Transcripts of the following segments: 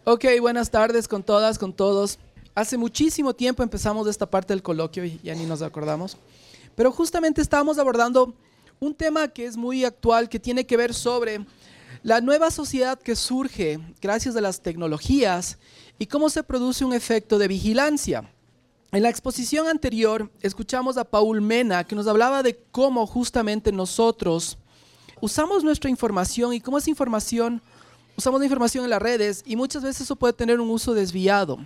Ok, buenas tardes con todas, con todos. Hace muchísimo tiempo empezamos esta parte del coloquio y ya ni nos acordamos. Pero justamente estábamos abordando un tema que es muy actual, que tiene que ver sobre la nueva sociedad que surge gracias a las tecnologías y cómo se produce un efecto de vigilancia. En la exposición anterior escuchamos a Paul Mena, que nos hablaba de cómo justamente nosotros usamos nuestra información y cómo esa información, usamos la información en las redes y muchas veces eso puede tener un uso desviado.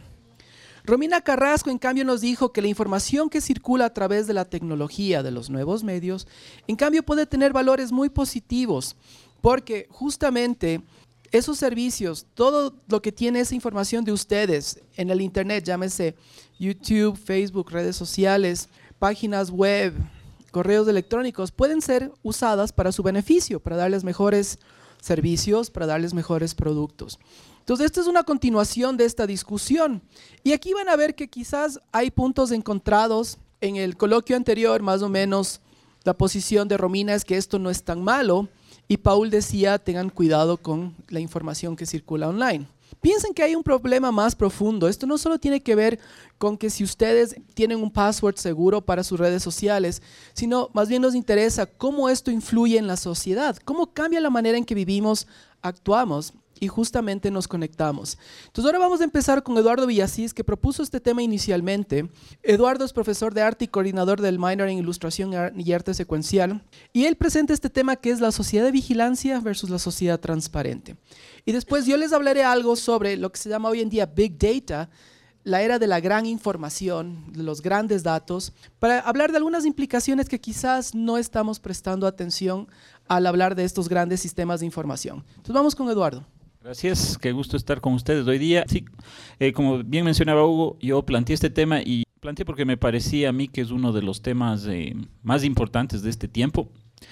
Romina Carrasco, en cambio, nos dijo que la información que circula a través de la tecnología, de los nuevos medios, en cambio puede tener valores muy positivos, porque justamente esos servicios, todo lo que tiene esa información de ustedes en el internet, llámese YouTube, Facebook, redes sociales, páginas web, correos electrónicos, pueden ser usadas para su beneficio, para darles mejores servicios, para darles mejores productos. Entonces, esta es una continuación de esta discusión. Y aquí van a ver que quizás hay puntos encontrados. En el coloquio anterior, más o menos, la posición de Romina es que esto no es tan malo. Y Paul decía, tengan cuidado con la información que circula online. Piensen que hay un problema más profundo. Esto no solo tiene que ver con que si ustedes tienen un password seguro para sus redes sociales, sino más bien nos interesa cómo esto influye en la sociedad, cómo cambia la manera en que vivimos, actuamos y justamente nos conectamos. Entonces ahora vamos a empezar con Eduardo Villasís, que propuso este tema inicialmente. Eduardo es profesor de arte y coordinador del minor en Ilustración y Arte Secuencial, y él presenta este tema que es la sociedad de vigilancia versus la sociedad transparente. Y después yo les hablaré algo sobre lo que se llama hoy en día Big Data, la era de la gran información, de los grandes datos, para hablar de algunas implicaciones que quizás no estamos prestando atención al hablar de estos grandes sistemas de información. Entonces vamos con Eduardo. Gracias, qué gusto estar con ustedes hoy día. Sí, como bien mencionaba Hugo, yo planteé este tema y planteé porque me parecía a mí que es uno de los temas más importantes de este tiempo.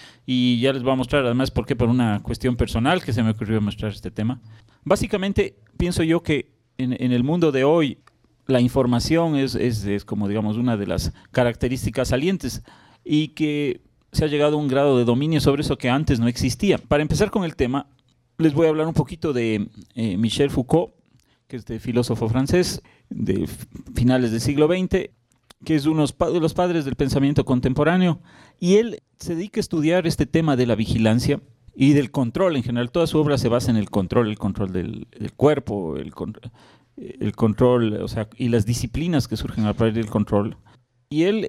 Y ya les voy a mostrar además por qué, por una cuestión personal que se me ocurrió mostrar este tema. Básicamente, pienso yo que en el mundo de hoy la información es como digamos una de las características salientes y que se ha llegado a un grado de dominio sobre eso que antes no existía. Para empezar con el tema, les voy a hablar un poquito de Michel Foucault, que es de filósofo francés de finales del siglo XX, que es uno de los padres del pensamiento contemporáneo, y él se dedica a estudiar este tema de la vigilancia y del control en general. Toda su obra se basa en el control del cuerpo, el control, o sea, y las disciplinas que surgen a partir del control. Y él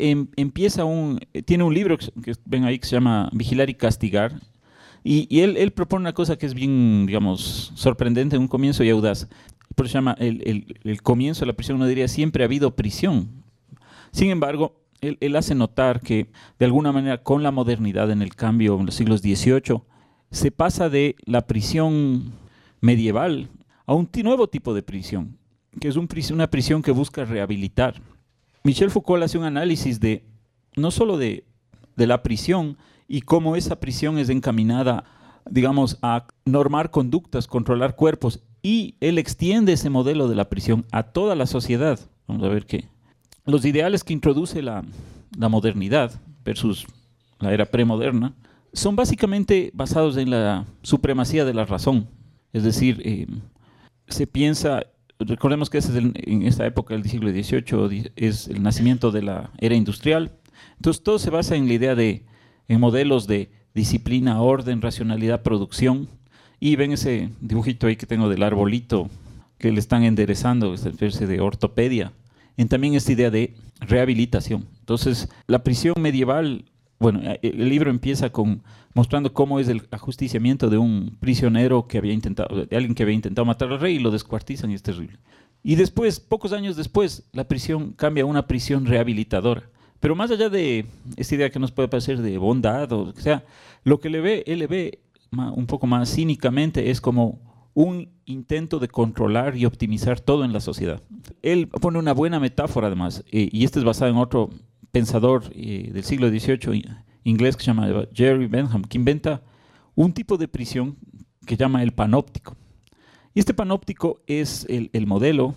tiene un libro que ven ahí que se llama Vigilar y Castigar. Y él propone una cosa que es bien, digamos, sorprendente en un comienzo y audaz. Por eso se llama el comienzo de la prisión. Uno diría, siempre ha habido prisión. Sin embargo, él hace notar que, de alguna manera, con la modernidad en el cambio en los siglos XVIII, se pasa de la prisión medieval a un nuevo tipo de prisión, que es una prisión que busca rehabilitar. Michel Foucault hace un análisis no solo de la prisión, y cómo esa prisión es encaminada, digamos, a normar conductas, controlar cuerpos, y él extiende ese modelo de la prisión a toda la sociedad. Vamos a ver que los ideales que introduce la modernidad versus la era premoderna son básicamente basados en la supremacía de la razón. Es decir, se piensa, recordemos que en esta época del siglo XVIII es el nacimiento de la era industrial, entonces todo se basa en la idea en modelos de disciplina, orden, racionalidad, producción. Y ven ese dibujito ahí que tengo del arbolito que le están enderezando, esta especie de ortopedia. En también esta idea de rehabilitación. Entonces, la prisión medieval, bueno, el libro empieza mostrando cómo es el ajusticiamiento de un prisionero de alguien que había intentado matar al rey y lo descuartizan y es terrible. Y después, pocos años después, la prisión cambia a una prisión rehabilitadora. Pero más allá de esta idea que nos puede parecer de bondad, o sea, lo que él le ve un poco más cínicamente es como un intento de controlar y optimizar todo en la sociedad. Él pone una buena metáfora además, y esta es basada en otro pensador del siglo XVIII inglés que se llama Jerry Bentham, que inventa un tipo de prisión que llama el panóptico. Y este panóptico es el modelo,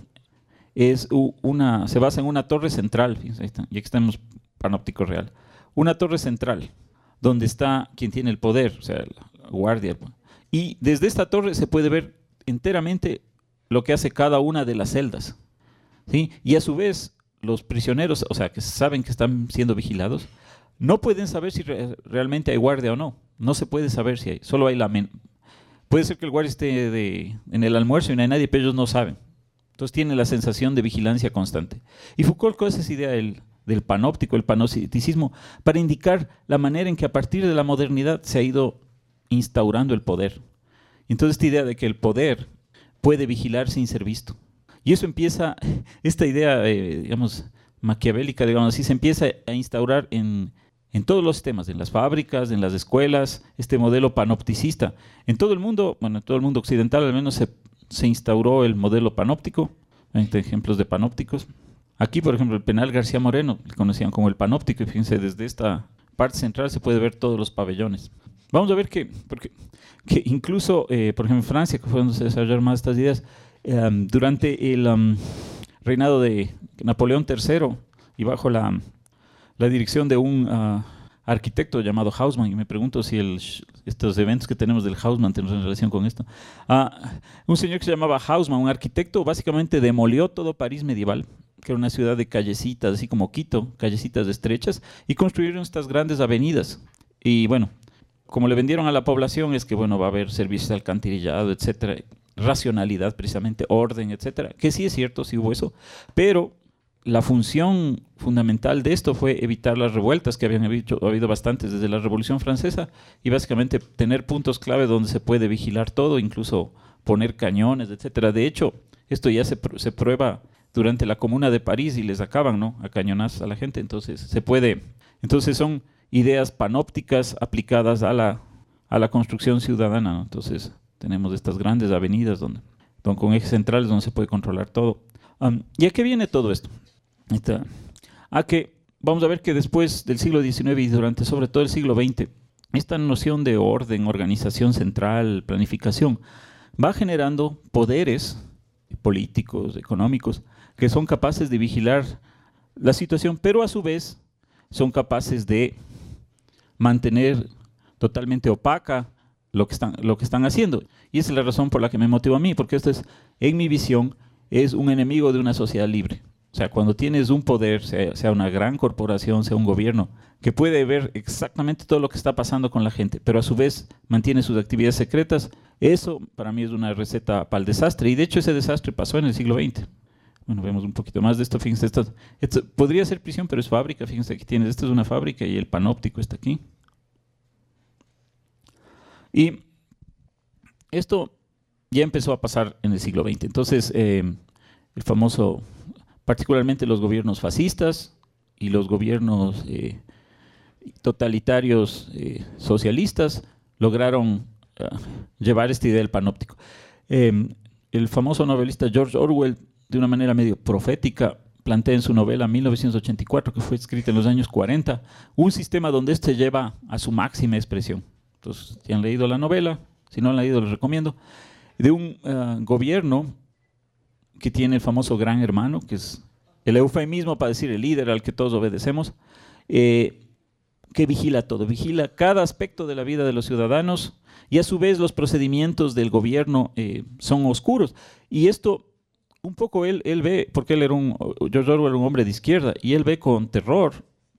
se basa en una torre central, fíjense, y aquí estamos panóptico real, una torre central donde está quien tiene el poder, o sea, la guardia, y desde esta torre se puede ver enteramente lo que hace cada una de las celdas, ¿sí? Y a su vez, los prisioneros, o sea, que saben que están siendo vigilados, no pueden saber si realmente hay guardia o no. No se puede saber si hay, solo hay puede ser que el guardia esté en el almuerzo y no hay nadie, pero ellos no saben. Entonces tienen la sensación de vigilancia constante. Y Foucault con esa idea del panóptico, el panopticismo, para indicar la manera en que a partir de la modernidad se ha ido instaurando el poder. Entonces esta idea de que el poder puede vigilar sin ser visto. Y eso empieza, esta idea, digamos, maquiavélica, digamos así, se empieza a instaurar en todos los sistemas, en las fábricas, en las escuelas, este modelo panopticista. En todo el mundo, bueno, en todo el mundo occidental al menos se instauró el modelo panóptico. Hay ejemplos de panópticos. Aquí, por ejemplo, el penal García Moreno, le conocían como el panóptico, y fíjense, desde esta parte central se puede ver todos los pabellones. Vamos a ver que incluso, por ejemplo, en Francia, que fue donde se desarrollaron más estas ideas, durante el reinado de Napoleón III y bajo la dirección de un arquitecto llamado Haussmann, y me pregunto si estos eventos que tenemos del Haussmann tienen relación con esto. Un señor que se llamaba Haussmann, un arquitecto, básicamente demolió todo París medieval, que era una ciudad de callecitas, así como Quito, callecitas estrechas, y construyeron estas grandes avenidas. Y bueno, como le vendieron a la población es que bueno, va a haber servicios de alcantarillado, etcétera, racionalidad precisamente, orden, etcétera, que sí es cierto, sí hubo eso, pero la función fundamental de esto fue evitar las revueltas, que habían habido bastantes desde la Revolución Francesa, y básicamente tener puntos clave donde se puede vigilar todo, incluso poner cañones, etcétera. De hecho, esto ya se prueba durante la Comuna de París y les acaban, ¿no?, a cañonazos a la gente. Entonces se puede, entonces son ideas panópticas aplicadas a la construcción ciudadana, ¿no? Entonces tenemos estas grandes avenidas con ejes centrales donde se puede controlar todo. ¿Y a qué viene todo esto? Que vamos a ver que después del siglo XIX y durante sobre todo el siglo XX, esta noción de orden, organización central, planificación, va generando poderes políticos, económicos, que son capaces de vigilar la situación, pero a su vez son capaces de mantener totalmente opaca lo que están haciendo. Y esa es la razón por la que me motivó a mí, porque esto es, en mi visión, es un enemigo de una sociedad libre. O sea, cuando tienes un poder, sea una gran corporación, sea un gobierno, que puede ver exactamente todo lo que está pasando con la gente, pero a su vez mantiene sus actividades secretas, eso para mí es una receta para el desastre. Y de hecho ese desastre pasó en el siglo XX. Bueno, vemos un poquito más de esto. Fíjense, esto podría ser prisión, pero es fábrica. Fíjense, aquí tienes, esto es una fábrica y el panóptico está aquí. Y esto ya empezó a pasar en el siglo XX. Entonces, el famoso, particularmente los gobiernos fascistas y los gobiernos totalitarios socialistas lograron llevar esta idea del panóptico. El famoso novelista George Orwell, de una manera medio profética, plantea en su novela 1984, que fue escrita en los años 40, un sistema donde este lleva a su máxima expresión. Entonces, si han leído la novela, si no la han leído, les recomiendo, de un gobierno que tiene el famoso Gran Hermano, que es el eufemismo para decir el líder al que todos obedecemos, que vigila todo, vigila cada aspecto de la vida de los ciudadanos, y a su vez los procedimientos del gobierno son oscuros. Y esto, un poco él ve, porque George Orwell era un hombre de izquierda, y él ve con terror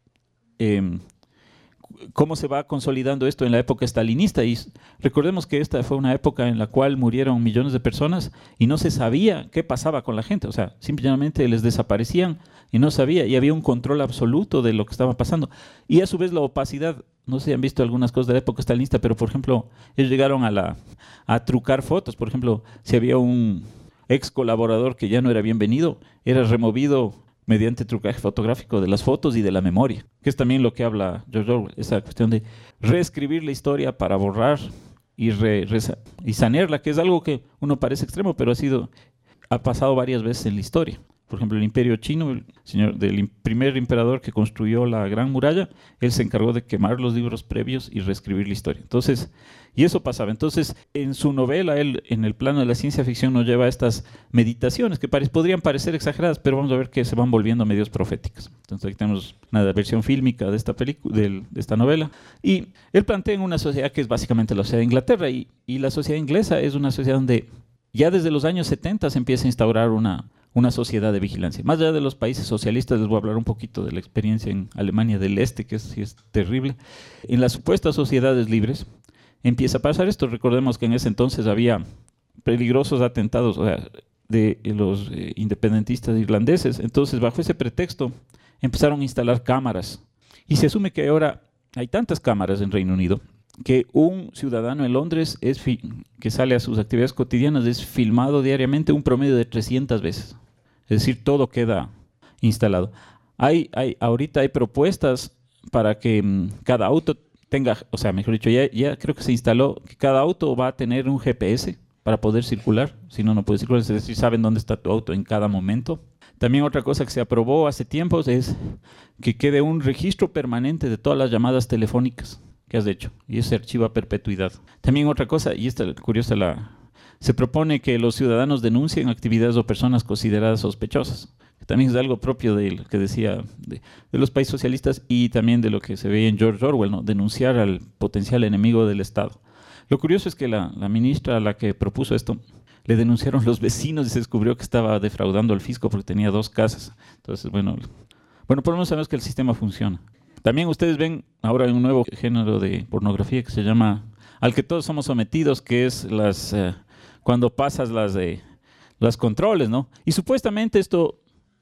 cómo se va consolidando esto en la época stalinista. Y recordemos que esta fue una época en la cual murieron millones de personas y no se sabía qué pasaba con la gente. O sea, simplemente les desaparecían y no sabía, y había un control absoluto de lo que estaba pasando. Y a su vez la opacidad, no sé si han visto algunas cosas de la época stalinista, pero por ejemplo, ellos llegaron a trucar fotos. Por ejemplo, si había un ex colaborador que ya no era bienvenido, era removido mediante trucaje fotográfico de las fotos y de la memoria, que es también lo que habla George Orwell, esa cuestión de reescribir la historia para borrar y sanearla, que es algo que uno parece extremo, pero ha pasado varias veces en la historia. Por ejemplo, el Imperio Chino, del primer emperador que construyó la Gran Muralla, él se encargó de quemar los libros previos y reescribir la historia. Entonces, y eso pasaba. Entonces, en su novela, él, en el plano de la ciencia ficción, nos lleva a estas meditaciones que podrían parecer exageradas, pero vamos a ver que se van volviendo medios proféticas. Entonces, aquí tenemos una versión fílmica de esta de esta novela. Y él plantea en una sociedad que es básicamente la sociedad de Inglaterra, y la sociedad inglesa es una sociedad donde Ya desde los años 70 se empieza a instaurar una sociedad de vigilancia. Más allá de los países socialistas, les voy a hablar un poquito de la experiencia en Alemania del Este, que sí es terrible. En las supuestas sociedades libres empieza a pasar esto. Recordemos que en ese entonces había peligrosos atentados, o sea, de los independentistas irlandeses. Entonces, bajo ese pretexto, empezaron a instalar cámaras. Y se asume que ahora hay tantas cámaras en Reino Unido que un ciudadano en Londres que sale a sus actividades cotidianas es filmado diariamente un promedio de 300 veces. Es decir, todo queda instalado. Ahorita hay propuestas para que cada auto tenga, o sea, mejor dicho, ya creo que se instaló que cada auto va a tener un GPS para poder circular, si no, no puede circular, es decir, saben dónde está tu auto en cada momento. También otra cosa que se aprobó hace tiempos es que quede un registro permanente de todas las llamadas telefónicas que has hecho, y eso se archiva a perpetuidad. También otra cosa, y esta curiosa, se propone que los ciudadanos denuncien actividades o personas consideradas sospechosas, que también es algo propio de lo que decía de los países socialistas y también de lo que se veía en George Orwell, ¿no? Denunciar al potencial enemigo del Estado. Lo curioso es que la ministra a la que propuso esto, le denunciaron los vecinos y se descubrió que estaba defraudando al fisco porque tenía 2 casas. Entonces, bueno, por lo menos sabemos que el sistema funciona. También ustedes ven ahora un nuevo género de pornografía que se llama, al que todos somos sometidos, que es cuando pasas las controles, ¿no? Y supuestamente esto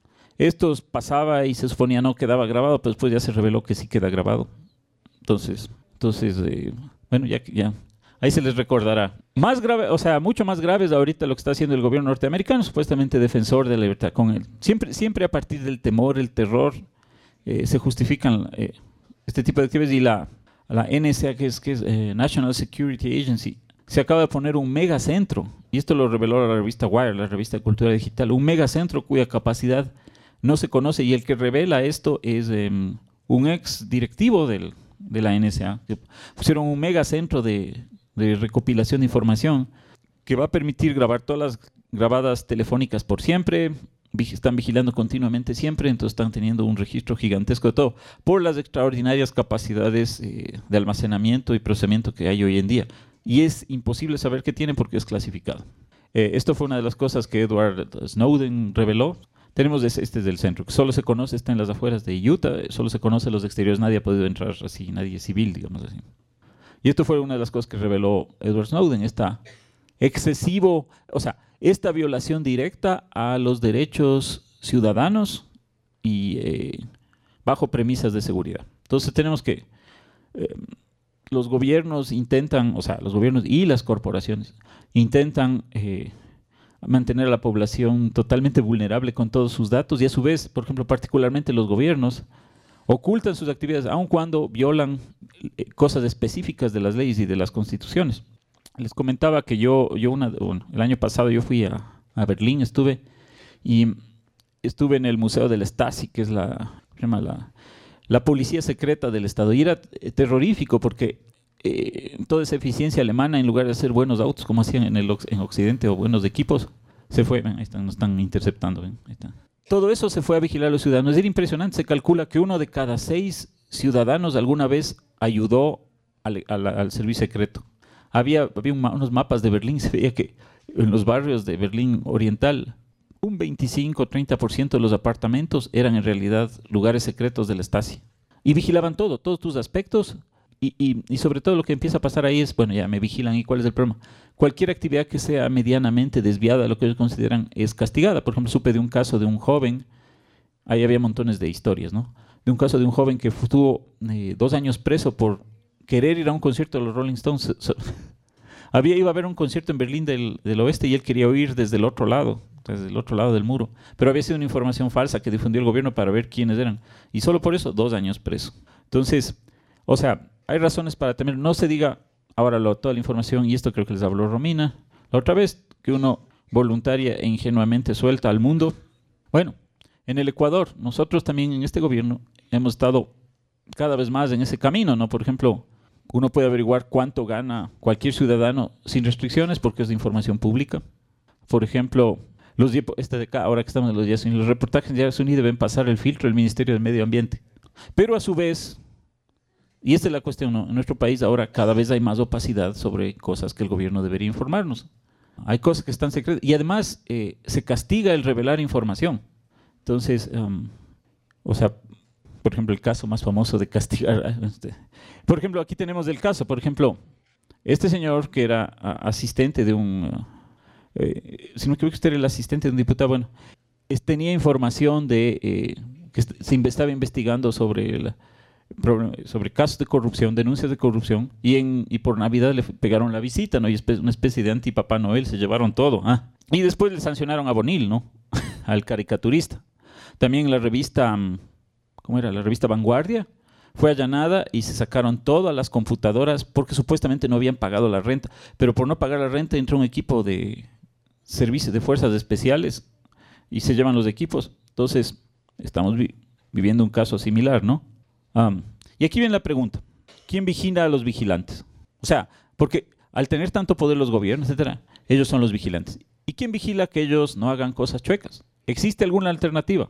pasaba y se suponía no quedaba grabado, pero después ya se reveló que sí queda grabado. Entonces bueno, ya ahí se les recordará. Más grave, o sea, mucho más grave es ahorita lo que está haciendo el gobierno norteamericano, supuestamente defensor de la libertad. Siempre a partir del temor, el terror, se justifican este tipo de actividades. Y la NSA, que es National Security Agency, se acaba de poner un megacentro, y esto lo reveló la revista Wire, la revista de cultura digital, un megacentro cuya capacidad no se conoce, y el que revela esto es un ex directivo de la NSA. Pusieron un megacentro de recopilación de información que va a permitir grabar todas las grabadas telefónicas por siempre. Están vigilando continuamente siempre, entonces están teniendo un registro gigantesco de todo por las extraordinarias capacidades de almacenamiento y procesamiento que hay hoy en día. Y es imposible saber qué tienen porque es clasificado. Esto fue una de las cosas que Edward Snowden reveló. Tenemos este del centro, que solo se conoce, está en las afueras de Utah, solo se conoce los exteriores, nadie ha podido entrar así, nadie civil, digamos así. Y esto fue una de las cosas que reveló Edward Snowden, esta violación directa a los derechos ciudadanos y bajo premisas de seguridad. Entonces tenemos que los gobiernos los gobiernos y las corporaciones intentan mantener a la población totalmente vulnerable con todos sus datos, y a su vez, por ejemplo, particularmente los gobiernos ocultan sus actividades aun cuando violan cosas específicas de las leyes y de las constituciones. Les comentaba que el año pasado yo fui a Berlín, estuve en el Museo del Stasi, que es la policía secreta del Estado, y era terrorífico porque toda esa eficiencia alemana, en lugar de hacer buenos autos como hacían en Occidente, o buenos equipos, se fue. Ahí nos están interceptando. Ahí está. Todo eso se fue a vigilar a los ciudadanos. Era impresionante. Se calcula que 1 de cada 6 ciudadanos alguna vez ayudó al servicio secreto. Había unos mapas de Berlín, se veía que en los barrios de Berlín Oriental un 25-30% de los apartamentos eran en realidad lugares secretos de la Stasi. Y vigilaban todos tus aspectos. Y sobre todo lo que empieza a pasar ahí es, bueno, ya me vigilan, ¿y cuál es el problema? Cualquier actividad que sea medianamente desviada, lo que ellos consideran, es castigada. Por ejemplo, supe de un caso de un joven, ahí había montones de historias, ¿no? De un caso de un joven que estuvo 2 años preso por querer ir a un concierto de los Rolling Stones. Iba a haber un concierto en Berlín del Oeste y él quería oír desde el otro lado del muro. Pero había sido una información falsa que difundió el gobierno para ver quiénes eran. Y solo por eso, 2 años preso. Entonces, o sea, hay razones para temer. No se diga ahora toda la información, y esto creo que les habló Romina la otra vez, que uno voluntaria e ingenuamente suelta al mundo. Bueno, en el Ecuador, nosotros también en este gobierno hemos estado cada vez más en ese camino, ¿no? Por ejemplo, uno puede averiguar cuánto gana cualquier ciudadano sin restricciones porque es de información pública. Por ejemplo, ahora que estamos en los días, los reportajes de Yasuní deben pasar el filtro del Ministerio del Medio Ambiente. Pero a su vez, y esta es la cuestión, ¿no? En nuestro país ahora cada vez hay más opacidad sobre cosas que el gobierno debería informarnos. Hay cosas que están secretas y además se castiga el revelar información. Entonces, o sea, por ejemplo, el caso más famoso de castigar. Por ejemplo, aquí tenemos el caso, por ejemplo, este señor que era asistente de un, si no me equivoco, este era el asistente de un diputado, bueno, tenía información de que estaba investigando sobre casos de corrupción, denuncias de corrupción, y por Navidad le pegaron la visita, ¿no? Y una especie de anti-Papá Noel, se llevaron todo. Y después le sancionaron a Bonil, ¿no? Al caricaturista. También la revista, ¿cómo era? La revista Vanguardia fue allanada y se sacaron todas las computadoras porque supuestamente no habían pagado la renta. Pero por no pagar la renta entró un equipo de servicios de fuerzas especiales y se llevan los equipos. Entonces, estamos viviendo un caso similar, ¿no? Y aquí viene la pregunta. ¿Quién vigila a los vigilantes? O sea, porque al tener tanto poder los gobiernos, etcétera, ellos son los vigilantes. ¿Y quién vigila que ellos no hagan cosas chuecas? ¿Existe alguna alternativa?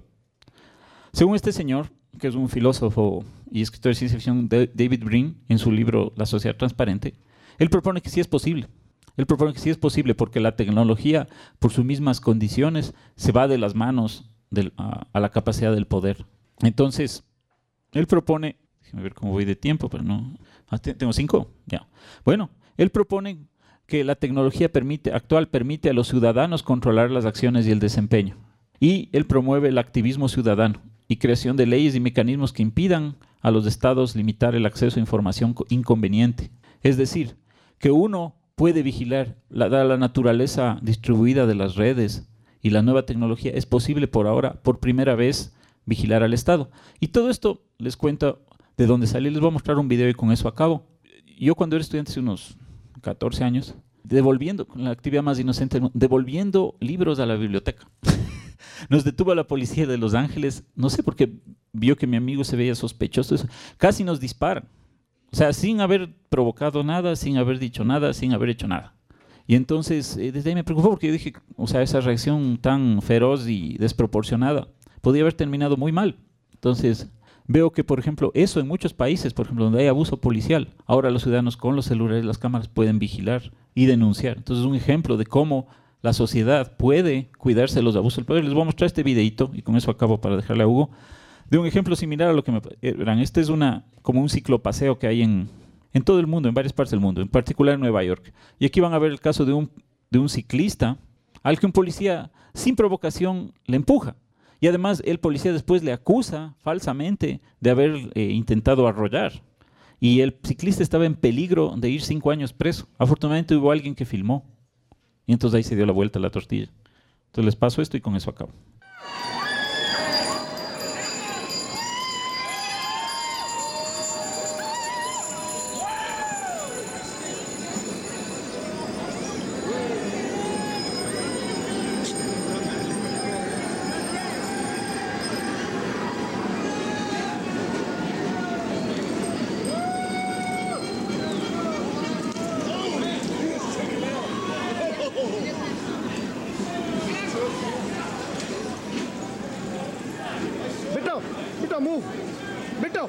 Según este señor, que es un filósofo y escritor de ciencia ficción, David Brin, en su libro La sociedad transparente, él propone que sí es posible. Él propone que sí es posible porque la tecnología, por sus mismas condiciones, se va de las manos a la capacidad del poder. Entonces, él propone, déjame ver cómo voy de tiempo, pero no, tengo 5, ya. Bueno, él propone que la tecnología actual permite a los ciudadanos controlar las acciones y el desempeño. Y él promueve el activismo ciudadano y creación de leyes y mecanismos que impidan a los estados limitar el acceso a información inconveniente. Es decir, que uno puede vigilar dada la naturaleza distribuida de las redes y la nueva tecnología, es posible por ahora, por primera vez, vigilar al Estado. Y todo esto les cuento de dónde salió. Les voy a mostrar un video y con eso acabo. Yo cuando era estudiante hace unos 14 años, devolviendo, con la actividad más inocente del mundo, devolviendo libros a la biblioteca. Nos detuvo la policía de Los Ángeles, no sé por qué vio que mi amigo se veía sospechoso, casi nos disparan. O sea, sin haber provocado nada, sin haber dicho nada, sin haber hecho nada. Y entonces, desde ahí me preocupó porque yo dije, o sea, esa reacción tan feroz y desproporcionada podía haber terminado muy mal. Entonces, veo que, por ejemplo, eso en muchos países, por ejemplo, donde hay abuso policial, ahora los ciudadanos con los celulares, las cámaras pueden vigilar y denunciar. Entonces, un ejemplo de cómo la sociedad puede cuidarse de los abusos del poder. Les voy a mostrar este videito, y con eso acabo para dejarle a Hugo, de un ejemplo similar a lo que verán. Este es como un ciclopaseo que hay en todo el mundo, en varias partes del mundo, en particular en Nueva York. Y aquí van a ver el caso de un ciclista al que un policía, sin provocación, le empuja. Y además el policía después le acusa falsamente de haber intentado arrollar. Y el ciclista estaba en peligro de ir 5 años preso. Afortunadamente hubo alguien que filmó. Y entonces ahí se dio la vuelta a la tortilla. Entonces les paso esto y con eso acabo. Vito, move. Vito.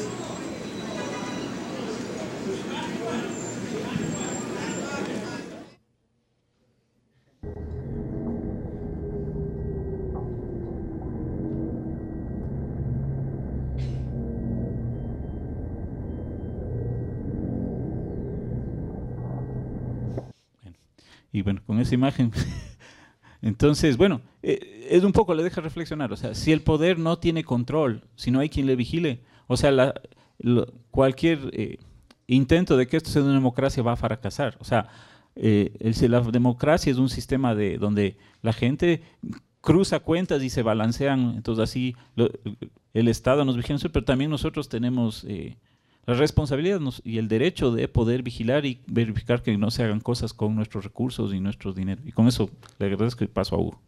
Y bueno, con esa imagen, entonces, bueno, es un poco, le deja reflexionar, o sea, si el poder no tiene control, si no hay quien le vigile, o sea, cualquier intento de que esto sea una democracia va a fracasar. O sea, la democracia es un sistema donde la gente cruza cuentas y se balancean, entonces así el Estado nos vigila, pero también nosotros tenemos la responsabilidad y el derecho de poder vigilar y verificar que no se hagan cosas con nuestros recursos y nuestros dineros. Y con eso le agradezco y paso a Hugo.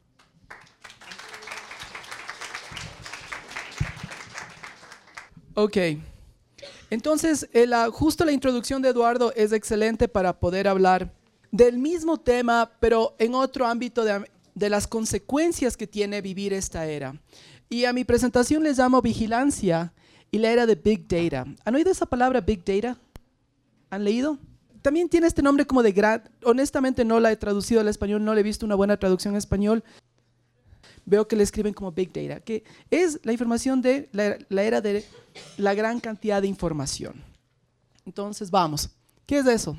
Ok. Entonces, justo la introducción de Eduardo es excelente para poder hablar del mismo tema, pero en otro ámbito de las consecuencias que tiene vivir esta era. Y a mi presentación les llamo vigilancia y la era de Big Data. ¿Han oído esa palabra Big Data? ¿Han leído? también tiene este nombre como de gran... Honestamente no la he traducido al español, no le he visto una buena traducción en español. Veo que le escriben como Big Data, que es la información de la era de la gran cantidad de información. Entonces, vamos. ¿Qué es eso?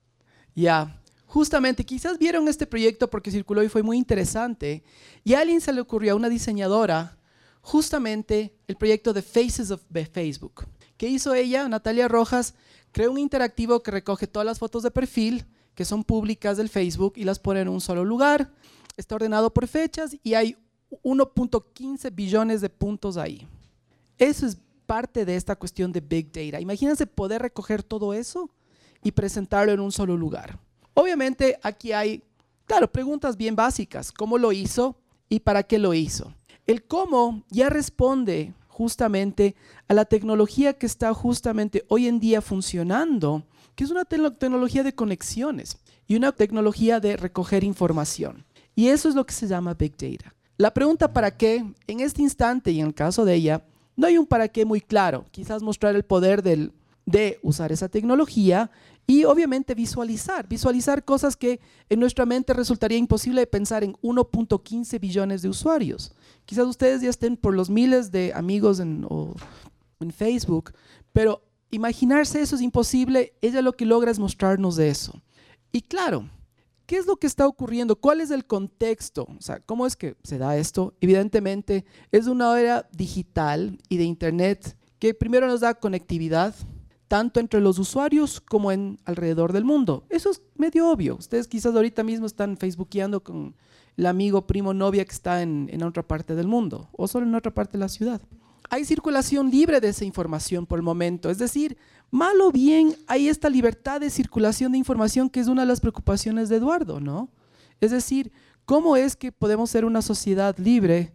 Ya, justamente, quizás vieron este proyecto porque circuló y fue muy interesante. Y a alguien se le ocurrió, a una diseñadora, justamente el proyecto de Faces of Facebook. ¿Qué hizo ella? Natalia Rojas creó un interactivo que recoge todas las fotos de perfil que son públicas del Facebook y las pone en un solo lugar. Está ordenado por fechas y hay 1.15 billones de puntos ahí. Eso es parte de esta cuestión de Big Data. Imagínense poder recoger todo eso y presentarlo en un solo lugar. Obviamente aquí hay, claro, preguntas bien básicas. ¿Cómo lo hizo y para qué lo hizo? El cómo ya responde justamente a la tecnología que está justamente hoy en día funcionando, que es una tecnología de conexiones y una tecnología de recoger información. Y eso es lo que se llama Big Data. La pregunta para qué, en este instante y en el caso de ella, no hay un para qué muy claro. Quizás mostrar el poder de usar esa tecnología y obviamente visualizar cosas que en nuestra mente resultaría imposible de pensar en 1.15 billones de usuarios. Quizás ustedes ya estén por los miles de amigos en Facebook, pero imaginarse eso es imposible. Ella lo que logra es mostrarnos de eso. Y claro, ¿qué es lo que está ocurriendo? ¿Cuál es el contexto? O sea, ¿cómo es que se da esto? Evidentemente, es una era digital y de Internet que primero nos da conectividad, tanto entre los usuarios como alrededor del mundo. Eso es medio obvio. Ustedes quizás ahorita mismo están facebookeando con el amigo, primo, novia que está en otra parte del mundo o solo en otra parte de la ciudad. Hay circulación libre de esa información por el momento. Es decir, mal o bien, hay esta libertad de circulación de información que es una de las preocupaciones de Eduardo, ¿no? Es decir, ¿cómo es que podemos ser una sociedad libre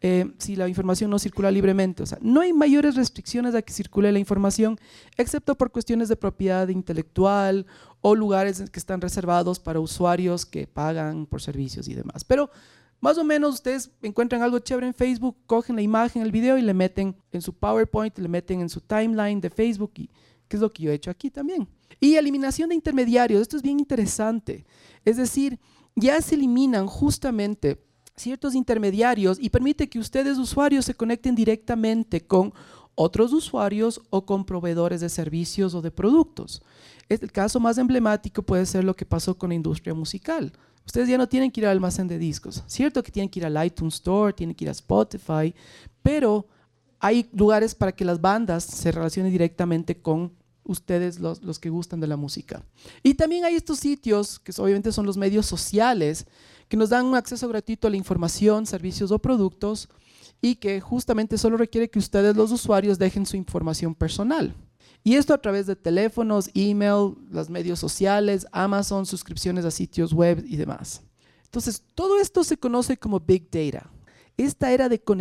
si la información no circula libremente? O sea, no hay mayores restricciones a que circule la información, excepto por cuestiones de propiedad intelectual o lugares que están reservados para usuarios que pagan por servicios y demás. Pero más o menos ustedes encuentran algo chévere en Facebook, cogen la imagen, el video y le meten en su PowerPoint, le meten en su timeline de Facebook, y que es lo que yo he hecho aquí también. Y eliminación de intermediarios, esto es bien interesante. Es decir, ya se eliminan justamente ciertos intermediarios y permite que ustedes, usuarios, se conecten directamente con otros usuarios o con proveedores de servicios o de productos. El caso más emblemático puede ser lo que pasó con la industria musical. Ustedes ya no tienen que ir al almacén de discos. Cierto que tienen que ir al iTunes Store, tienen que ir a Spotify, pero hay lugares para que las bandas se relacionen directamente con ustedes, los que gustan de la música. Y también hay estos sitios, que obviamente son los medios sociales, que nos dan un acceso gratuito a la información, servicios o productos, y que justamente solo requiere que ustedes, los usuarios, dejen su información personal. Y esto a través de teléfonos, email, los medios sociales, Amazon, suscripciones a sitios web y demás. Entonces, todo esto se conoce como Big Data. Esta era de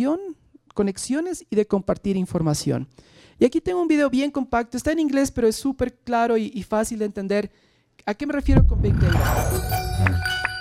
conexiones y de compartir información. Y aquí tengo un video bien compacto. Está en inglés, pero es súper claro y fácil de entender. ¿A qué me refiero con Big Data?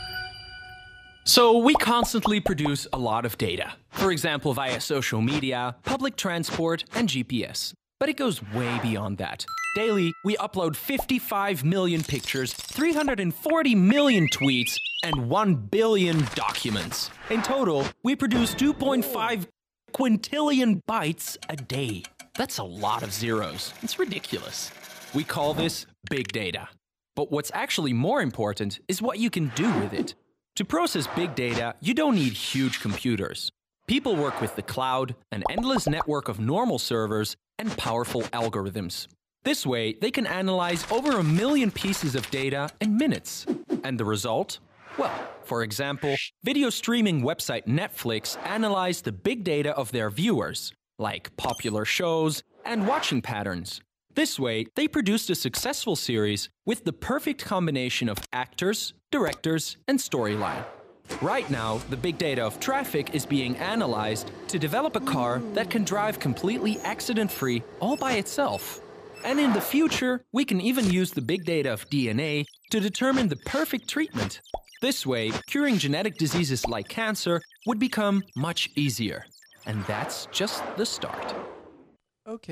So we constantly produce a lot of data. For example, via social media, public transport, and GPS. But it goes way beyond that. Daily, we upload 55 million pictures, 340 million tweets, and 1 billion documents. In total, we produce 2.5 quintillion bytes a day. That's a lot of zeros. It's ridiculous. We call this big data. But what's actually more important is what you can do with it. To process big data, you don't need huge computers. People work with the cloud, an endless network of normal servers, and powerful algorithms. This way, they can analyze over 1 million pieces of data in minutes. And the result? Well, for example, video streaming website Netflix analyzed the big data of their viewers, like popular shows and watching patterns. This way, they produced a successful series with the perfect combination of actors, directors, and storyline. Right now, the big data of traffic is being analyzed to develop a car that can drive completely accident-free all by itself. And in the future, we can even use the big data of DNA to determine the perfect treatment. This way, curing genetic diseases like cancer would become much easier. And that's just the start. Ok.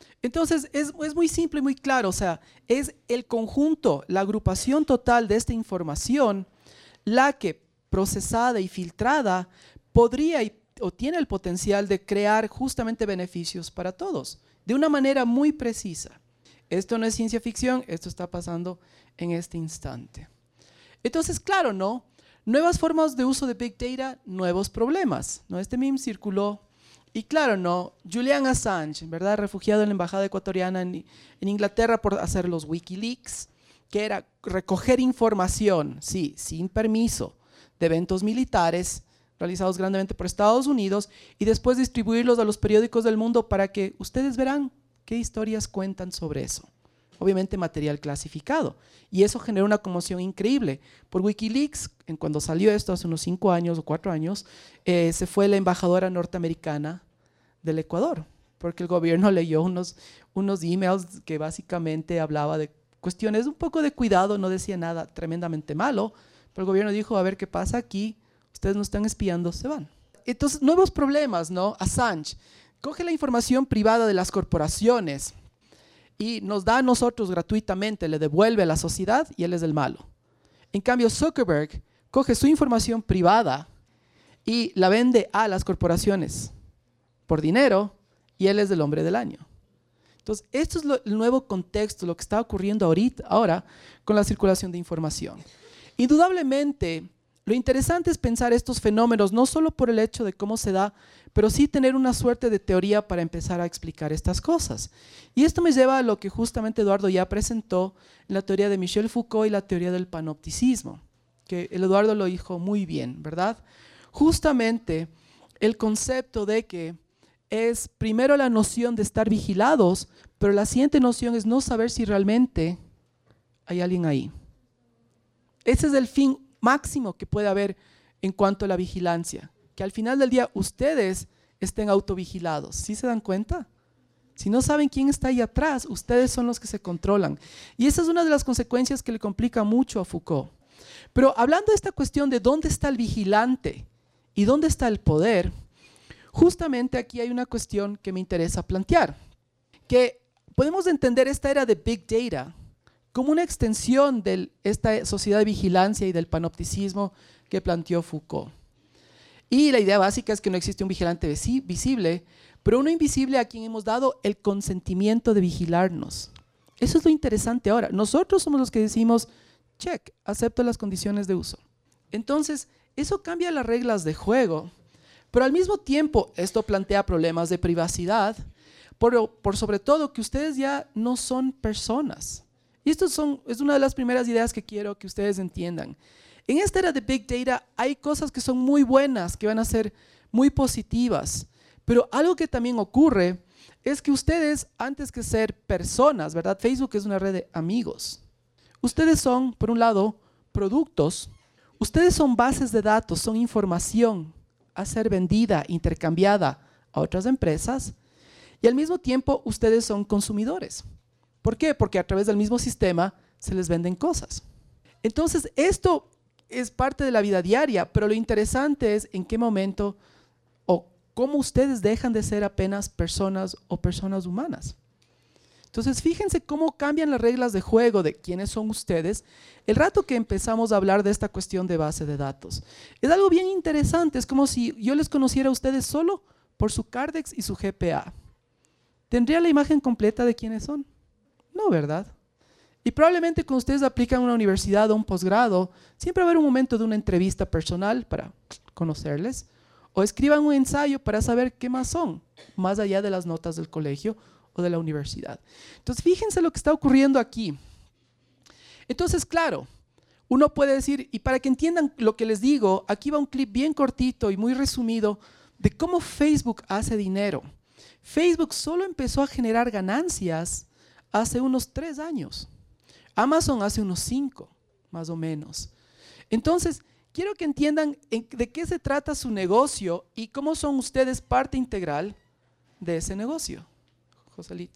Entonces, es muy simple y muy claro. O sea, es el conjunto, la agrupación total de esta información, la que procesada y filtrada podría o tiene el potencial de crear justamente beneficios para todos, de una manera muy precisa. Esto no es ciencia ficción, esto está pasando en este instante. Entonces, claro, ¿no? Nuevas formas de uso de Big Data, nuevos problemas, ¿no? Este meme circuló. Y claro, ¿no? Julian Assange, ¿verdad? Refugiado en la embajada ecuatoriana en Inglaterra por hacer los Wikileaks, que era recoger información, sí, sin permiso, de eventos militares realizados grandemente por Estados Unidos y después distribuirlos a los periódicos del mundo para que ustedes verán qué historias cuentan sobre eso. Obviamente material clasificado. Y eso generó una conmoción increíble. Por Wikileaks, cuando salió esto hace unos 5 años o 4 años, se fue la embajadora norteamericana del Ecuador, porque el gobierno leyó unos emails que básicamente hablaba de cuestiones un poco de cuidado, no decía nada tremendamente malo, pero el gobierno dijo, a ver qué pasa aquí, ustedes nos están espiando, se van. Entonces, nuevos problemas, ¿no? Assange coge la información privada de las corporaciones y nos da a nosotros gratuitamente, le devuelve a la sociedad y él es el malo. En cambio, Zuckerberg coge su información privada y la vende a las corporaciones por dinero y él es el hombre del año. Entonces, esto es el nuevo contexto, lo que está ocurriendo ahora con la circulación de información. Indudablemente, lo interesante es pensar estos fenómenos no solo por el hecho de cómo se da, pero sí tener una suerte de teoría para empezar a explicar estas cosas. Y esto me lleva a lo que justamente Eduardo ya presentó en la teoría de Michel Foucault y la teoría del panopticismo, que el Eduardo lo dijo muy bien, ¿verdad? Justamente el concepto de que es primero la noción de estar vigilados, pero la siguiente noción es no saber si realmente hay alguien ahí. Ese es el fin máximo que puede haber en cuanto a la vigilancia, que al final del día ustedes estén autovigilados. ¿Sí se dan cuenta? Si no saben quién está ahí atrás, ustedes son los que se controlan. Y esa es una de las consecuencias que le complica mucho a Foucault. Pero hablando de esta cuestión de dónde está el vigilante y dónde está el poder, justamente aquí hay una cuestión que me interesa plantear, que podemos entender esta era de Big Data como una extensión de esta sociedad de vigilancia y del panopticismo que planteó Foucault. Y la idea básica es que no existe un vigilante visible, pero uno invisible a quien hemos dado el consentimiento de vigilarnos. Eso es lo interesante ahora. Nosotros somos los que decimos, check, acepto las condiciones de uso. Entonces, eso cambia las reglas de juego, pero al mismo tiempo esto plantea problemas de privacidad, por sobre todo que ustedes ya no son personas. Y esto es una de las primeras ideas que quiero que ustedes entiendan. En esta era de Big Data hay cosas que son muy buenas, que van a ser muy positivas, pero algo que también ocurre es que ustedes, antes que ser personas, ¿verdad? Facebook es una red de amigos. Ustedes son, por un lado, productos. Ustedes son bases de datos, son información a ser vendida, intercambiada a otras empresas. Y al mismo tiempo, ustedes son consumidores. ¿Por qué? Porque a través del mismo sistema se les venden cosas. Entonces, esto es parte de la vida diaria, pero lo interesante es en qué momento o cómo ustedes dejan de ser apenas personas o personas humanas. Entonces, fíjense cómo cambian las reglas de juego de quiénes son ustedes el rato que empezamos a hablar de esta cuestión de base de datos. Es algo bien interesante, es como si yo les conociera a ustedes solo por su Cardex y su GPA. ¿Tendría la imagen completa de quiénes son? No, ¿verdad? Y probablemente cuando ustedes aplican a una universidad o un posgrado, siempre va a haber un momento de una entrevista personal para conocerles, o escriban un ensayo para saber qué más son, más allá de las notas del colegio o de la universidad. Entonces, fíjense lo que está ocurriendo aquí. Entonces, claro, uno puede decir, y para que entiendan lo que les digo, aquí va un clip bien cortito y muy resumido de cómo Facebook hace dinero. Facebook solo empezó a generar ganancias hace unos 3 años. Amazon hace unos 5, más o menos. Entonces, quiero que entiendan de qué se trata su negocio y cómo son ustedes parte integral de ese negocio. Joselito.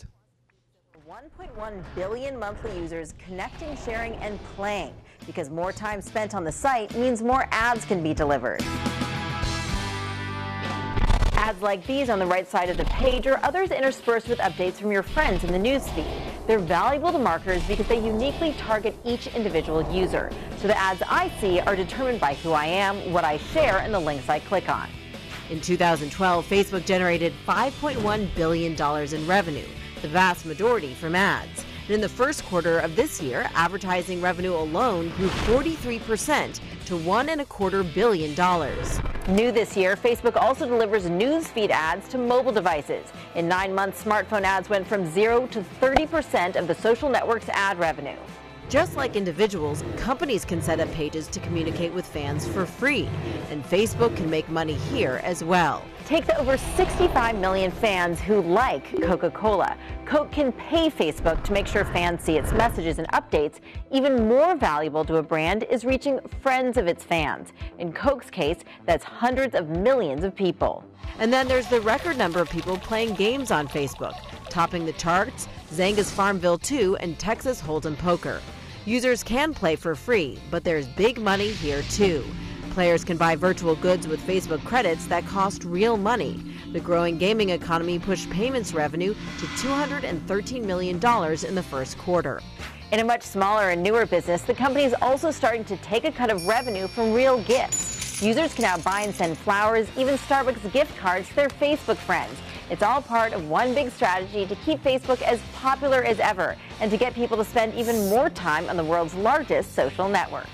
1.1 billion monthly users connecting, sharing, and playing, because more time spent on the site means more ads can be delivered. Ads like these on the right side of the page or others interspersed with updates from your friends in the newsfeed. They're valuable to marketers because they uniquely target each individual user. So the ads I see are determined by who I am, what I share, and the links I click on. In 2012, Facebook generated $5.1 billion in revenue, the vast majority from ads. And in the first quarter of this year, advertising revenue alone grew 43% to $1.25 billion. New this year, Facebook also delivers newsfeed ads to mobile devices. In 9 months, smartphone ads went from 0 to 30% of the social network's ad revenue. Just like individuals, companies can set up pages to communicate with fans for free, and Facebook can make money here as well. Take the over 65 million fans who like Coca-Cola. Coke can pay Facebook to make sure fans see its messages and updates. Even more valuable to a brand is reaching friends of its fans. In Coke's case, that's hundreds of millions of people. And then there's the record number of people playing games on Facebook. Topping the charts, Zynga's Farmville 2 and Texas Hold'em Poker. Users can play for free, but there's big money here too. Players can buy virtual goods with Facebook credits that cost real money. The growing gaming economy pushed payments revenue to $213 million in the first quarter. In a much smaller and newer business, the company is also starting to take a cut of revenue from real gifts. Users can now buy and send flowers, even Starbucks gift cards to their Facebook friends. It's all part of one big strategy to keep Facebook as popular as ever and to get people to spend even more time on the world's largest social network.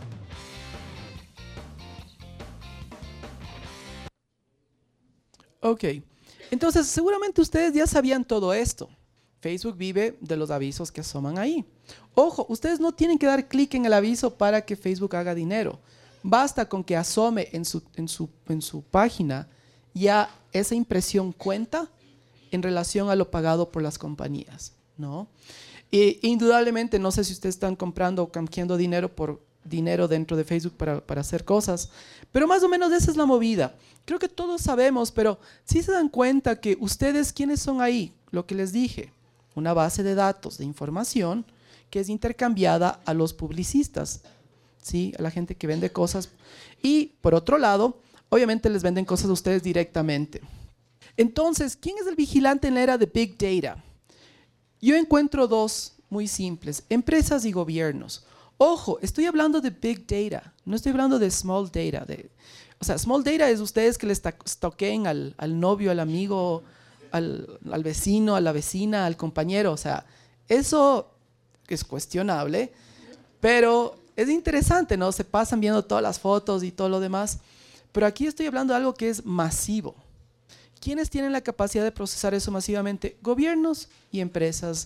Ok, entonces seguramente ustedes ya sabían todo esto. Facebook vive de los avisos que asoman ahí. Ojo, ustedes no tienen que dar clic en el aviso para que Facebook haga dinero. Basta con que asome en su página, ya esa impresión cuenta en relación a lo pagado por las compañías, ¿no? Indudablemente, no sé si ustedes están comprando o canjeando dinero por dinero dentro de Facebook para hacer cosas, pero más o menos esa es la movida. Creo que todos sabemos, pero sí se dan cuenta que ustedes, ¿quiénes son ahí? Lo que les dije, una base de datos, de información que es intercambiada a los publicistas, ¿sí? A la gente que vende cosas. Y por otro lado, obviamente les venden cosas a ustedes directamente. Entonces, ¿quién es el vigilante en la era de Big Data? Yo encuentro dos muy simples, empresas y gobiernos. Ojo, estoy hablando de Big Data, no estoy hablando de Small Data. O sea, Small Data es ustedes que les stalkeen al novio, al amigo, al vecino, a la vecina, al compañero. O sea, eso es cuestionable, pero es interesante, ¿no? Se pasan viendo todas las fotos y todo lo demás. Pero aquí estoy hablando de algo que es masivo. ¿Quiénes tienen la capacidad de procesar eso masivamente? Gobiernos y empresas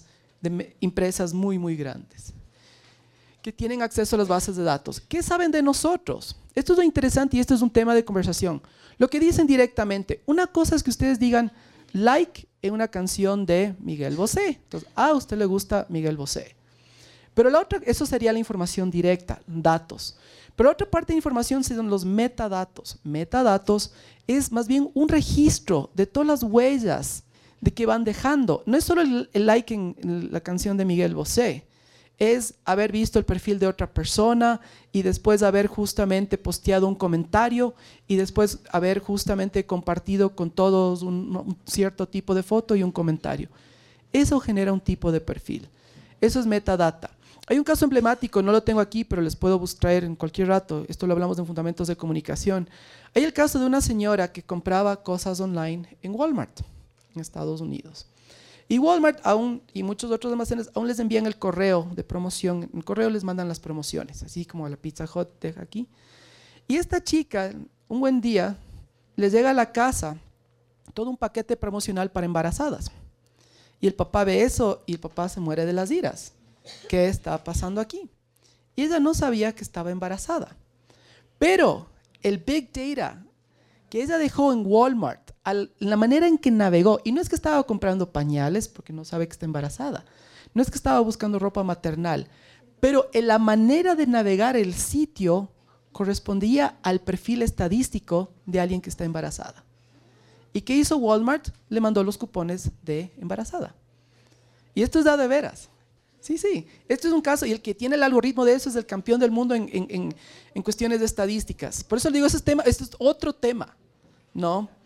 muy, muy grandes, que tienen acceso a las bases de datos. ¿Qué saben de nosotros? Esto es lo interesante y esto es un tema de conversación. Lo que dicen directamente. Una cosa es que ustedes digan like en una canción de Miguel Bosé. Entonces, a usted le gusta Miguel Bosé. Pero la otra, eso sería la información directa, datos. Pero la otra parte de información son los metadatos. Metadatos es más bien un registro de todas las huellas de que van dejando. No es solo el like en la canción de Miguel Bosé, es haber visto el perfil de otra persona y después haber justamente posteado un comentario y después haber justamente compartido con todos un cierto tipo de foto y un comentario. Eso genera un tipo de perfil. Eso es metadata. Hay un caso emblemático, no lo tengo aquí, pero les puedo traer en cualquier rato. Esto lo hablamos en Fundamentos de Comunicación. Hay el caso de una señora que compraba cosas online en Walmart, en Estados Unidos. Y Walmart y muchos otros almacenes aún les envían el correo de promoción. En el correo les mandan las promociones, así como a la Pizza Hut deja aquí. Y esta chica, un buen día, les llega a la casa todo un paquete promocional para embarazadas. Y el papá ve eso y el papá se muere de las iras. ¿Qué está pasando aquí? Y ella no sabía que estaba embarazada. Pero el Big Data que ella dejó en Walmart, la manera en que navegó, y no es que estaba comprando pañales porque no sabe que está embarazada, no es que estaba buscando ropa maternal, pero en la manera de navegar el sitio correspondía al perfil estadístico de alguien que está embarazada. ¿Y qué hizo Walmart? Le mandó los cupones de embarazada. Y esto es de veras. Sí, sí. Esto es un caso, y el que tiene el algoritmo de eso es el campeón del mundo en cuestiones de estadísticas. Por eso le digo, esto es otro tema, ¿no? Esto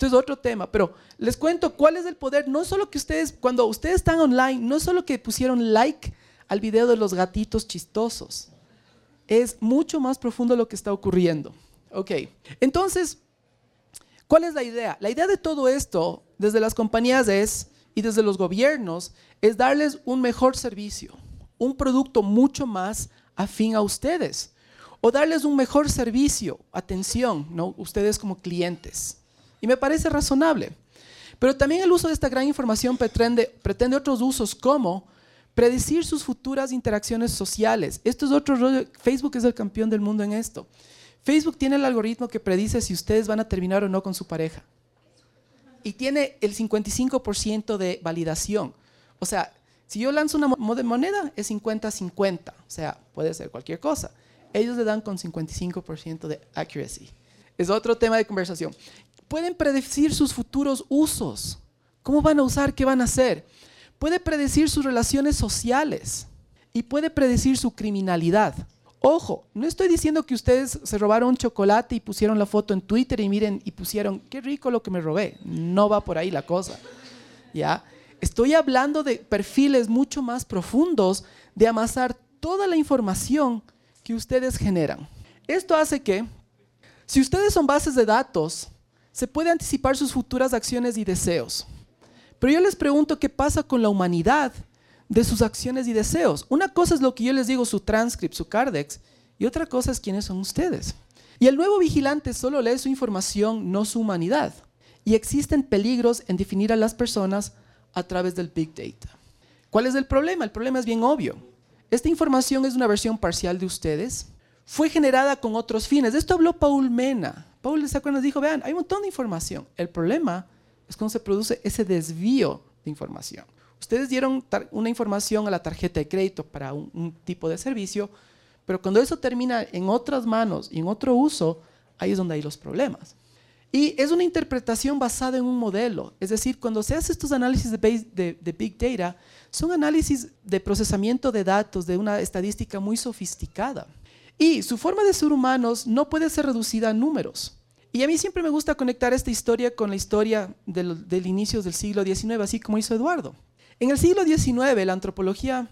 Esto es otro tema, pero les cuento cuál es el poder. No solo que ustedes, cuando ustedes están online, no solo que pusieron like al video de los gatitos chistosos. Es mucho más profundo lo que está ocurriendo. Ok, entonces, ¿cuál es la idea? La idea de todo esto, desde las compañías y desde los gobiernos, es darles un mejor servicio, un producto mucho más afín a ustedes, o darles un mejor servicio, atención, ¿no? Ustedes como clientes. Y me parece razonable. Pero también el uso de esta gran información pretende otros usos como predecir sus futuras interacciones sociales. Esto es otro rollo. Facebook es el campeón del mundo en esto. Facebook tiene el algoritmo que predice si ustedes van a terminar o no con su pareja. Y tiene el 55% de validación. O sea, si yo lanzo una moneda, es 50-50. O sea, puede ser cualquier cosa. Ellos le dan con 55% de accuracy. Es otro tema de conversación. Pueden predecir sus futuros usos. ¿Cómo van a usar? ¿Qué van a hacer? Puede predecir sus relaciones sociales. Y puede predecir su criminalidad. Ojo, no estoy diciendo que ustedes se robaron un chocolate y pusieron la foto en Twitter y miren y pusieron, qué rico lo que me robé. No va por ahí la cosa. ¿Ya? Estoy hablando de perfiles mucho más profundos de amasar toda la información que ustedes generan. Esto hace que, si ustedes son bases de datos, se puede anticipar sus futuras acciones y deseos. Pero yo les pregunto qué pasa con la humanidad de sus acciones y deseos. Una cosa es lo que yo les digo, su transcript, su cardex, y otra cosa es quiénes son ustedes. Y el nuevo vigilante solo lee su información, no su humanidad. Y existen peligros en definir a las personas a través del Big Data. ¿Cuál es el problema? El problema es bien obvio. Esta información es una versión parcial de ustedes. Fue generada con otros fines. De esto habló Paul Mena. Paul, ¿se acuerdan? Nos dijo, vean, hay un montón de información. El problema es cuando se produce ese desvío de información. Ustedes dieron una información a la tarjeta de crédito para un tipo de servicio, pero cuando eso termina en otras manos y en otro uso, ahí es donde hay los problemas. Y es una interpretación basada en un modelo. Es decir, cuando se hace estos análisis de Big Data, son análisis de procesamiento de datos de una estadística muy sofisticada. Y su forma de ser humanos no puede ser reducida a números. Y a mí siempre me gusta conectar esta historia con la historia del inicio del siglo XIX, así como hizo Eduardo. En el siglo XIX, la antropología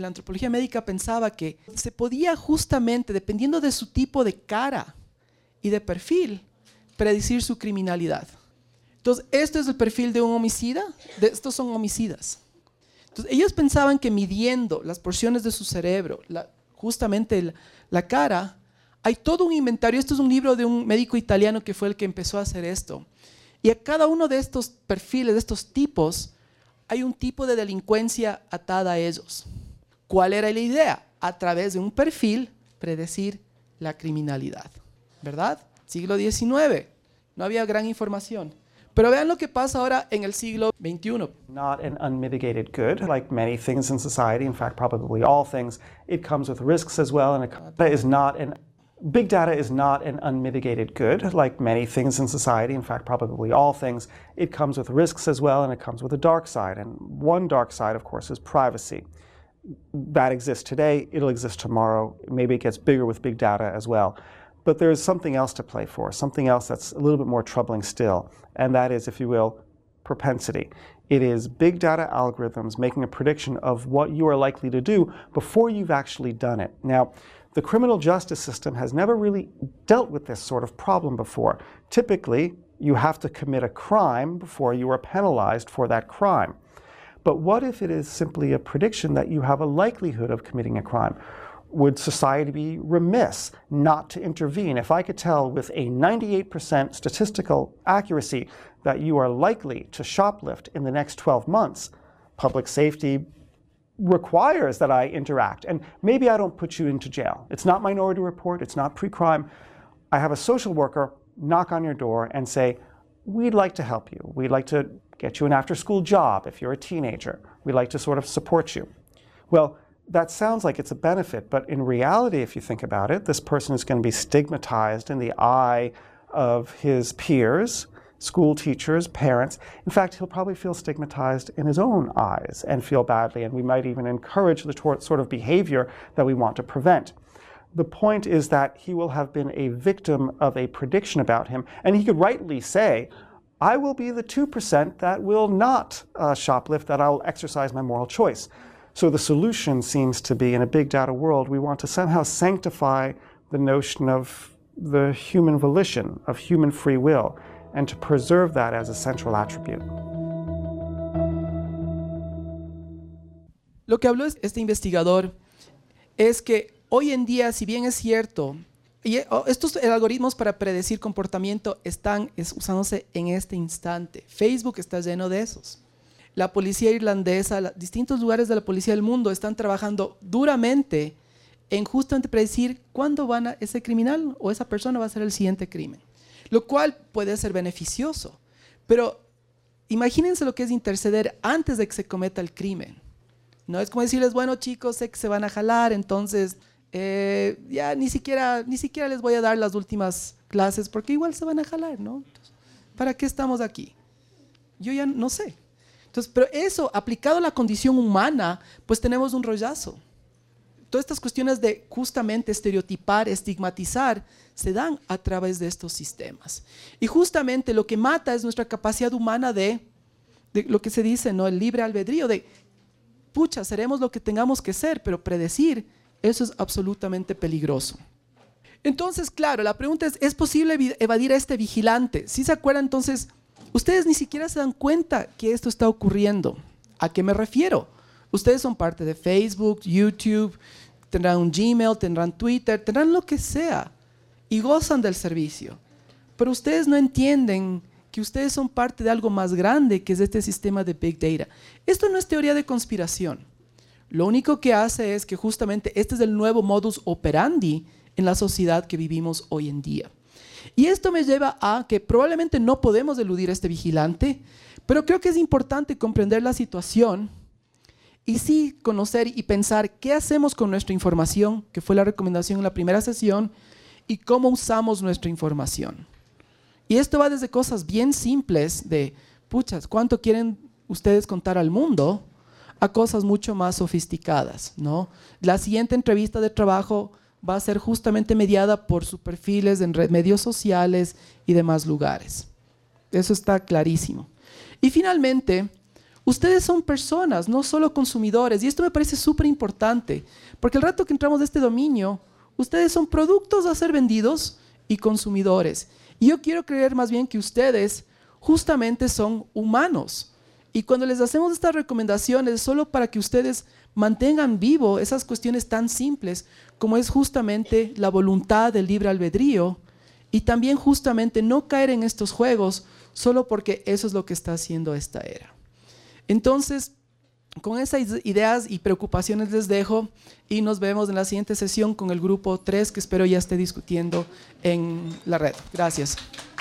médica pensaba que se podía justamente, dependiendo de su tipo de cara y de perfil, predecir su criminalidad. Entonces, esto es el perfil de un homicida, estos son homicidas. Entonces, ellos pensaban que midiendo las porciones de su cerebro, justamente la cara, hay todo un inventario. Esto es un libro de un médico italiano que fue el que empezó a hacer esto. Y a cada uno de estos perfiles, de estos tipos, hay un tipo de delincuencia atada a ellos. ¿Cuál era la idea? A través de un perfil, predecir la criminalidad. ¿Verdad? Siglo XIX. No había gran información. Pero vean lo que pasa ahora en el siglo XXI. Not an unmitigated good, like many things in society, in fact, probably all things. It comes with risks as well, and Big data is not an unmitigated good, like many things in society, in fact, probably all things. It comes with risks as well, and it comes with a dark side. And one dark side, of course, is privacy. That exists today, it'll exist tomorrow. Maybe it gets bigger with big data as well. But there's something else to play for, something else that's a little bit more troubling still, and that is, if you will, propensity. It is big data algorithms making a prediction of what you are likely to do before you've actually done it. Now, the criminal justice system has never really dealt with this sort of problem before. Typically, you have to commit a crime before you are penalized for that crime. But what if it is simply a prediction that you have a likelihood of committing a crime? Would society be remiss not to intervene if I could tell with a 98% statistical accuracy that you are likely to shoplift in the next 12 months? Public safety requires that I interact, and maybe I don't put you into jail. It's not Minority Report, it's not pre-crime. I have a social worker knock on your door and say, we'd like to help you. We'd like to get you an after-school job if you're a teenager. We'd like to sort of support you. Well, that sounds like it's a benefit, but in reality, if you think about it, this person is going to be stigmatized in the eye of his peers, school teachers, parents. In fact, he'll probably feel stigmatized in his own eyes and feel badly, and we might even encourage the sort of behavior that we want to prevent. The point is that he will have been a victim of a prediction about him, and he could rightly say, I will be the 2% that will not shoplift, that I'll exercise my moral choice. So the solution seems to be, in a big data world, we want to somehow sanctify the notion of the human volition, of human free will, and to preserve that as a central attribute. Lo que habló este investigador es que hoy en día, si bien es cierto, y estos algoritmos para predecir comportamiento están usándose en este instante. Facebook está lleno de esos. La policía irlandesa, distintos lugares de la policía del mundo están trabajando duramente en justamente predecir cuándo ese criminal o esa persona va a hacer el siguiente crimen. Lo cual puede ser beneficioso. Pero imagínense lo que es interceder antes de que se cometa el crimen. No es como decirles, bueno chicos, sé que se van a jalar, entonces ya ni siquiera les voy a dar las últimas clases porque igual se van a jalar, ¿no? Entonces, ¿para qué estamos aquí? Yo ya no sé. Entonces, pero eso, aplicado a la condición humana, pues tenemos un rollazo. Todas estas cuestiones de justamente estereotipar, estigmatizar, se dan a través de estos sistemas. Y justamente lo que mata es nuestra capacidad humana de lo que se dice, ¿no? El libre albedrío, de pucha, seremos lo que tengamos que ser, pero predecir, eso es absolutamente peligroso. Entonces, claro, la pregunta ¿es posible evadir a este vigilante? Si se acuerdan, entonces, ustedes ni siquiera se dan cuenta que esto está ocurriendo. ¿A qué me refiero? Ustedes son parte de Facebook, YouTube, tendrán un Gmail, tendrán Twitter, tendrán lo que sea y gozan del servicio. Pero ustedes no entienden que ustedes son parte de algo más grande que es este sistema de Big Data. Esto no es teoría de conspiración. Lo único que hace es que justamente este es el nuevo modus operandi en la sociedad que vivimos hoy en día. Y esto me lleva a que probablemente no podemos eludir a este vigilante, pero creo que es importante comprender la situación y sí conocer y pensar qué hacemos con nuestra información, que fue la recomendación en la primera sesión, y cómo usamos nuestra información. Y esto va desde cosas bien simples de, puchas, ¿cuánto quieren ustedes contar al mundo? A cosas mucho más sofisticadas, ¿no? La siguiente entrevista de trabajo va a ser justamente mediada por sus perfiles en medios sociales y demás lugares. Eso está clarísimo. Y finalmente, ustedes son personas, no solo consumidores. Y esto me parece súper importante, porque el rato que entramos de este dominio, ustedes son productos a ser vendidos y consumidores. Y yo quiero creer más bien que ustedes justamente son humanos. Y cuando les hacemos estas recomendaciones, solo para que ustedes mantengan vivo esas cuestiones tan simples como es justamente la voluntad del libre albedrío y también justamente no caer en estos juegos solo porque eso es lo que está haciendo esta era. Entonces, con esas ideas y preocupaciones les dejo y nos vemos en la siguiente sesión con el grupo 3 que espero ya esté discutiendo en la red. Gracias.